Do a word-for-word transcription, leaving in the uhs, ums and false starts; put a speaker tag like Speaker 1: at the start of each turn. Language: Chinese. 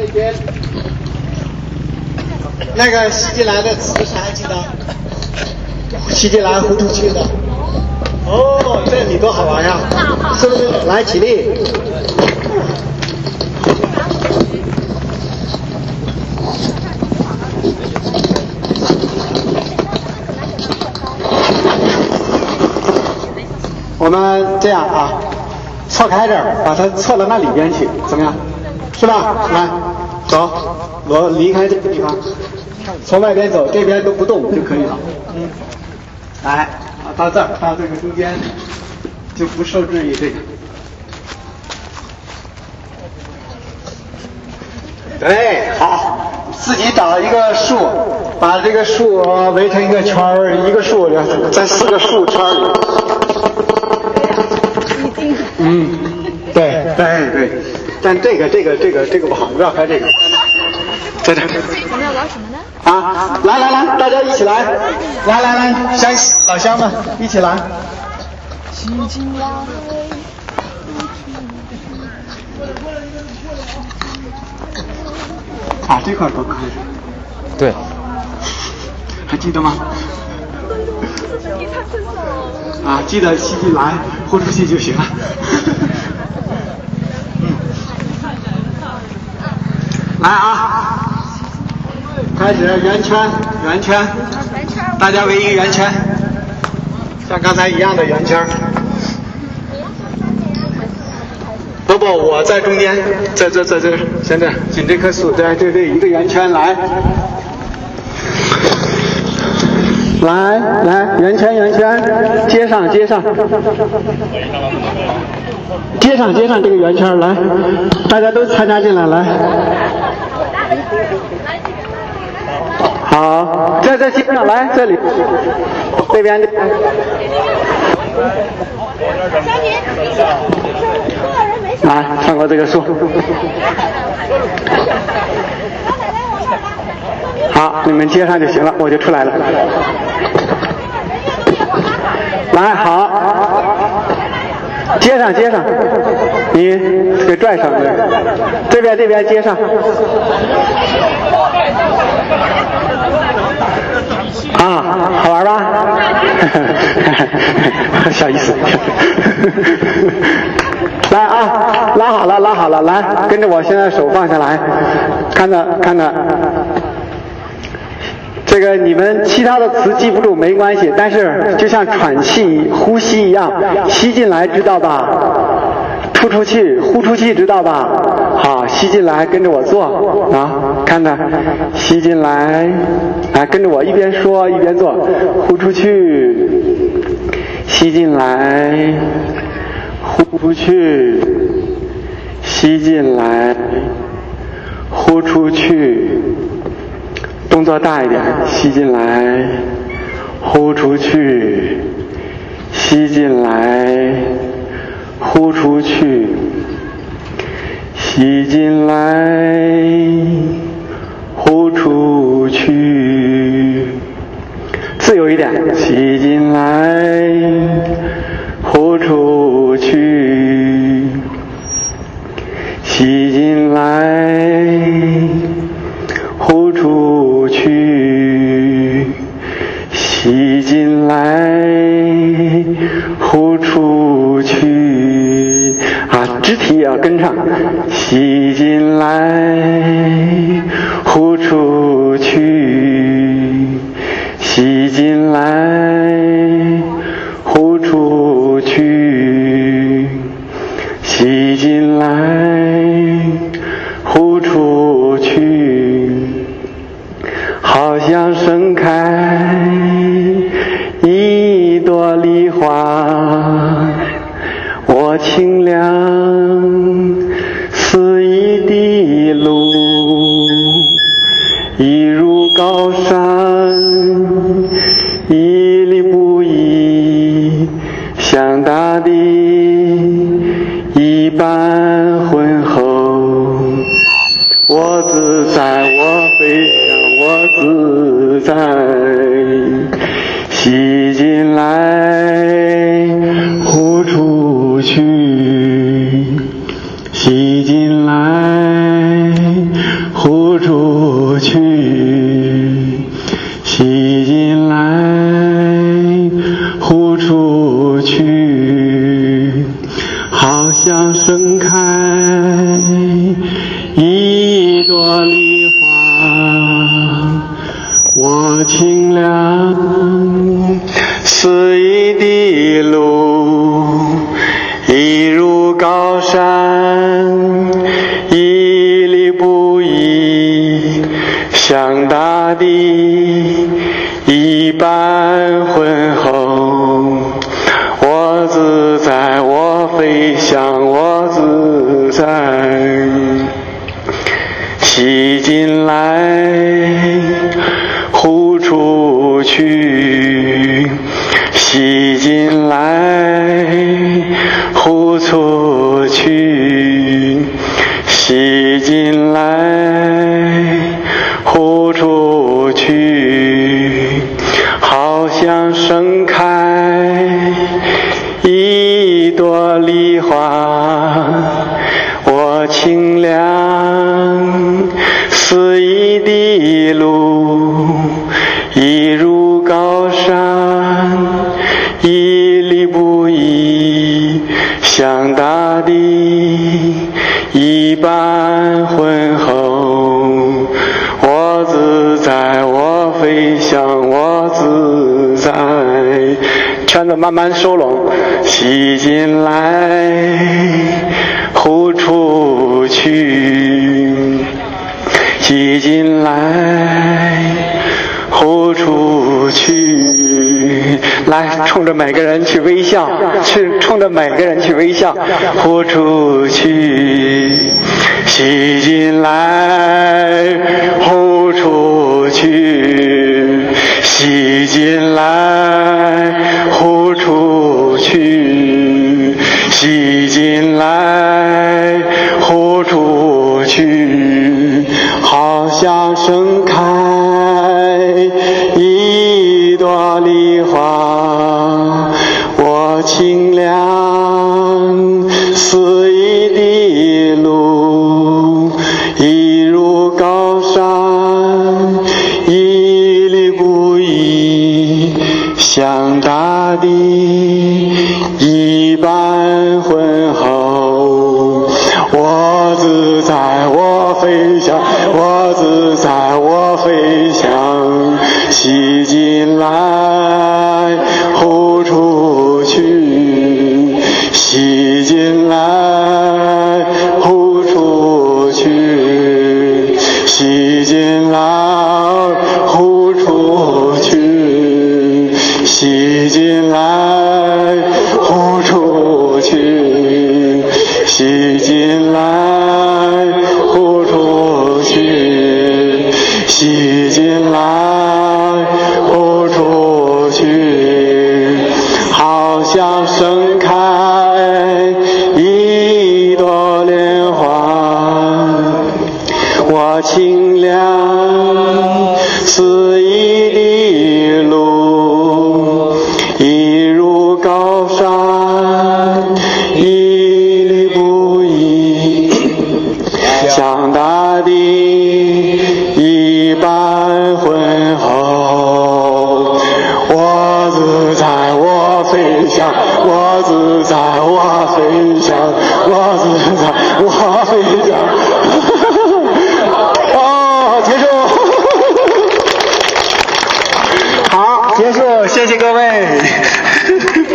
Speaker 1: 边。那个吸进来的词是还记得？吸进来呼出去的。哦，这你多好玩呀！是不是？来起立。我们这样啊，错开这儿，把它错到那里边去，怎么样？是吧？来，走，我离开这个地方，从外边走，这边都不动就可以了。嗯，来，啊，到这儿，到这个中间，就不受制于这个。对，好，自己找一个树，把这个树围成一个圈儿，一个树在四个树圈里。嗯，对对对，但这个这个这个这个不好，绕开这个，在这。
Speaker 2: 我们要玩什么呢？
Speaker 1: 啊，来来来，大家一起来，来来来，乡老乡们一起来。啊，这块都可以。
Speaker 3: 对。
Speaker 1: 还记得吗？啊，记得吸进来，呼出去就行了。嗯，来啊，开始圆圈，圆圈，大家围一个圆圈，像刚才一样的圆圈。不不，我在中间，在这在这，现在紧这棵树，对对对，一个圆圈来。来来，圆圈圆圈，接上接上，接上接上这个圆圈，来，大家都参加进来，来，好，在这接上来，这里，这边这边，来，穿过这个树。好，你们接上就行了，我就出来了。来，好，接上接上，你给拽上来，这边这边接上。啊，好玩吧？小意思。来啊，拉好了拉好了，来，跟着我，现在手放下来，看着看着。这个你们其他的词记不住没关系，但是就像喘气、呼吸一样，吸进来知道吧？吐出去，呼出去知道吧？好，吸进来跟着我做啊，看着，吸进来，啊，跟着我一边说一边做，呼出去，吸进来，呼出去，吸进来，呼出去。动作大一点，吸进来，呼出去，吸进来，呼出去，吸进来，呼出去，自由一点，吸进来，呼出去，吸进来，呼出去，吸进来，呼出去，啊，肢体也要跟上，吸进来，呼出去，吸进来，呼出去，吸进来，呼出去，好像盛开一朵梨花，我清凉似一滴露，一如高山，屹立不移，像大地一般浑厚。我自在，我飞翔，我自在，吸进来，呼出去，吸进来， 好像盛开一朵梨花，我清凉似一滴露，一如高山，屹立不移，像大地一般浑厚。我自在，我飞翔，我自在。吸进来，呼出去，吸进来，呼出去，吸进来，呼出去，好像盛开一朵梨花，我清凉似一滴露，一如高山，屹立不移，像大地一般浑厚。我自在，我飞翔，我自在。圈子慢慢收拢，吸进来，呼出去，吸进来，呼出去。来，冲着每个人去微笑，去冲着每个人去微笑，呼出去，吸进来，呼出去，吸进来，呼出去，吸进来，呼出去，好像盛开一朵梨花，我清凉似一滴露，一如高山，屹立不移，像大地一般浑厚。我自在，我飞翔，我自在，我飞翔，吸进来，呼出去，吸进来，呼出去，吸进来，呼出去，吸进来，呼出去，吸进来，呼出去，吸进来，呼出去，好像盛开一朵莲花，我清凉似一滴露，一如高山，屹立不移，像大地一般浑厚。我自在，我飞翔，我自在，我飞翔，我自在，我飞翔。哦，结束。好，结束，谢谢各位。